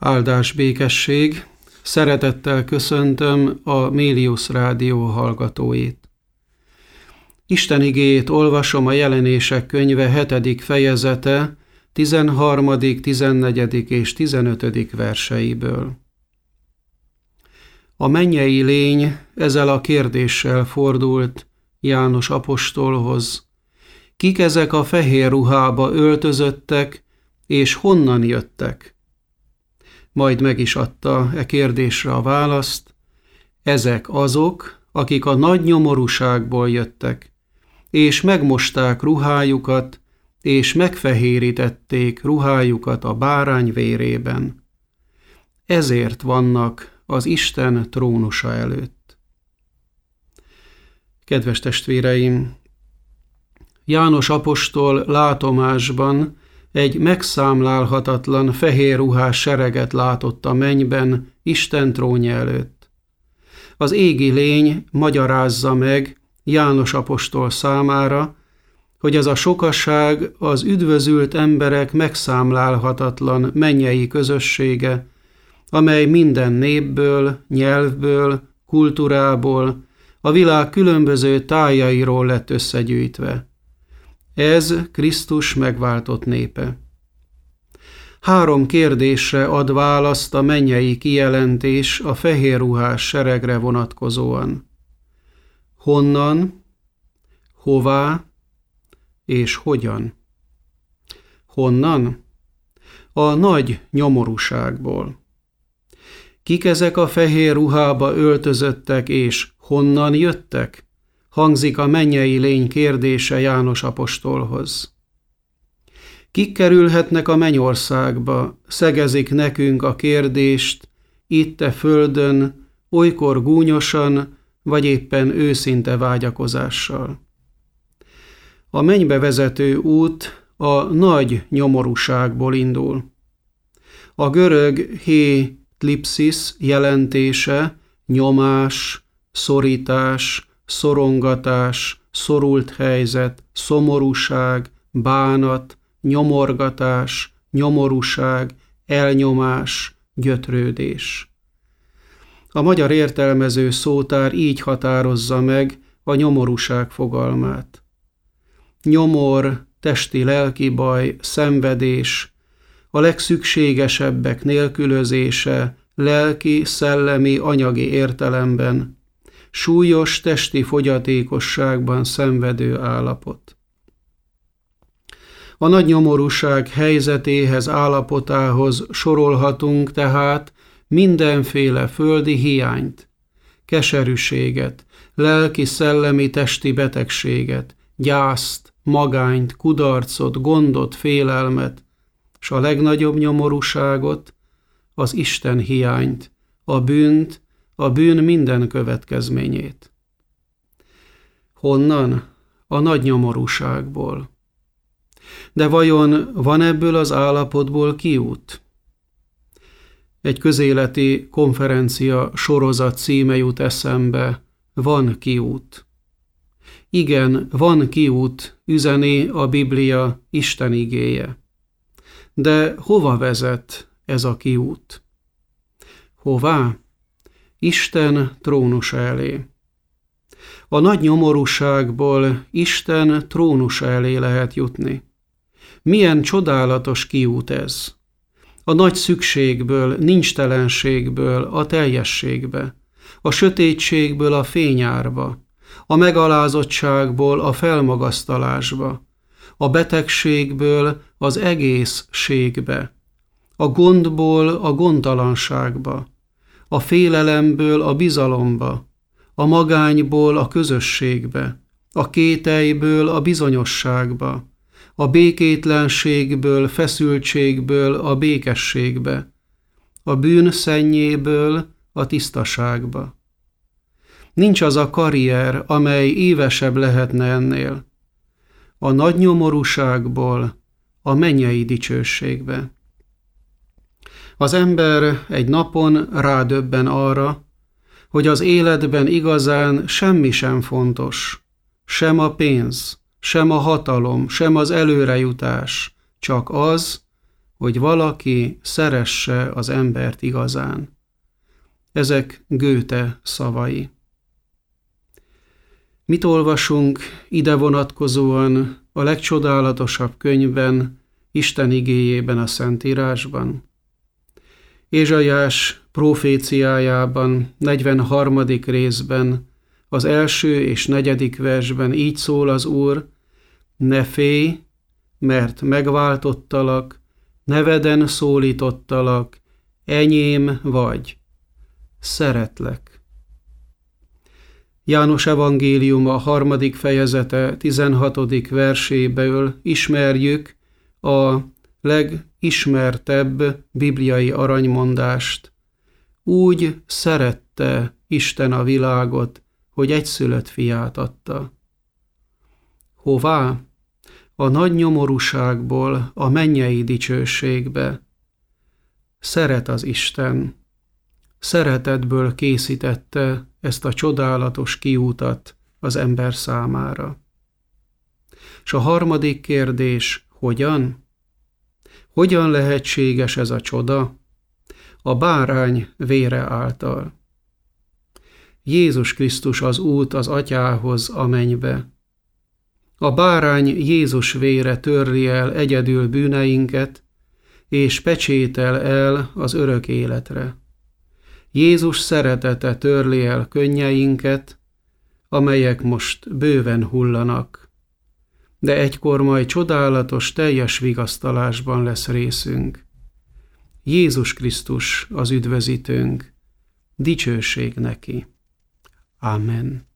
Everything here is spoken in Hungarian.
Áldás békesség! Szeretettel köszöntöm a Mélius Rádió hallgatóit. Isten igéjét olvasom a Jelenések könyve 7. fejezete 13., 14. és 15. verseiből. A mennyei lény ezzel a kérdéssel fordult János apostolhoz: kik ezek a fehér ruhába öltözöttek, és honnan jöttek? Majd meg is adta e kérdésre a választ: ezek azok, akik a nagy nyomorúságból jöttek, és megmosták ruhájukat, és megfehérítették ruhájukat a bárány vérében. Ezért vannak az Isten trónusa előtt. Kedves testvéreim! János apostol látomásban egy megszámlálhatatlan fehér ruhás sereget látott a mennyben Isten trónja előtt. Az égi lény magyarázza meg János apostol számára, hogy ez a sokaság az üdvözült emberek megszámlálhatatlan mennyei közössége, amely minden népből, nyelvből, kultúrából, a világ különböző tájairól lett összegyűjtve. Ez Krisztus megváltott népe. 3 kérdésre ad választ a mennyei kijelentés a fehér ruhás seregre vonatkozóan. Honnan, hová és hogyan? Honnan? A nagy nyomorúságból. Kik ezek a fehér ruhába öltözöttek, és honnan jöttek? Hangzik a mennyei lény kérdése János apostolhoz. Kik kerülhetnek a mennyországba, szegezik nekünk a kérdést, itt e földön, olykor gúnyosan, vagy éppen őszinte vágyakozással. A mennybe vezető út a nagy nyomorúságból indul. A görög hé tlipsis jelentése nyomás, szorítás, szorongatás, szorult helyzet, szomorúság, bánat, nyomorgatás, nyomorúság, elnyomás, gyötrődés. A magyar értelmező szótár így határozza meg a nyomorúság fogalmát. Nyomor, testi-lelki baj, szenvedés, a legszükségesebbek nélkülözése, lelki, szellemi, anyagi értelemben, súlyos testi fogyatékosságban szenvedő állapot. A nagy nyomorúság helyzetéhez, állapotához sorolhatunk tehát mindenféle földi hiányt, keserűséget, lelki, szellemi, testi betegséget, gyászt, magányt, kudarcot, gondot, félelmet, s a legnagyobb nyomorúságot, az Isten hiányt, a bűnt, a bűn minden következményét. Honnan? A nagy nyomorúságból. De vajon van ebből az állapotból kiút? Egy közéleti konferencia sorozat címe jut eszembe: Van kiút. Igen, van kiút, üzeni a Biblia Isten igéje. De hova vezet ez a kiút? Hová? Isten trónusa elé. A nagy nyomorúságból Isten trónusa elé lehet jutni. Milyen csodálatos kiút ez! A nagy szükségből, nincstelenségből a teljességbe, a sötétségből a fényárba, a megalázottságból a felmagasztalásba, a betegségből az egészségbe, a gondból a gondtalanságba, a félelemből a bizalomba, a magányból a közösségbe, a kételyből a bizonyosságba, a békétlenségből, feszültségből a békességbe, a bűn szennyéből a tisztaságba. Nincs az a karrier, amely évesebb lehetne ennél. A nagy nyomorúságból a mennyei dicsőségbe. Az ember egy napon rádöbben arra, hogy az életben igazán semmi sem fontos, sem a pénz, sem a hatalom, sem az előrejutás, csak az, hogy valaki szeresse az embert igazán. Ezek Goethe szavai. Mit olvasunk ide vonatkozóan a legcsodálatosabb könyvben, Isten igéjében, a Szentírásban? Ézsaiás proféciájában, 43. részben, az 1. és 4. versben így szól az Úr: ne félj, mert megváltottalak, neveden szólítottalak, enyém vagy, szeretlek. János evangéliuma 3. fejezete 16. verséből ismerjük a legismertebb bibliai aranymondást. Úgy szerette Isten a világot, hogy egyszülött fiát adta. Hová? A nagy nyomorúságból a mennyei dicsőségbe. Szeret az Isten. Szeretetből készítette ezt a csodálatos kiútat az ember számára. És a harmadik kérdés, hogyan? Hogyan lehetséges ez a csoda? A bárány vére által. Jézus Krisztus az út az Atyához, a mennybe. A bárány Jézus vére törli el egyedül bűneinket, és pecsétel el az örök életre. Jézus szeretete törli el könnyeinket, amelyek most bőven hullanak, de egykor majd csodálatos, teljes vigasztalásban lesz részünk. Jézus Krisztus az üdvözítőnk, dicsőség neki. Amen.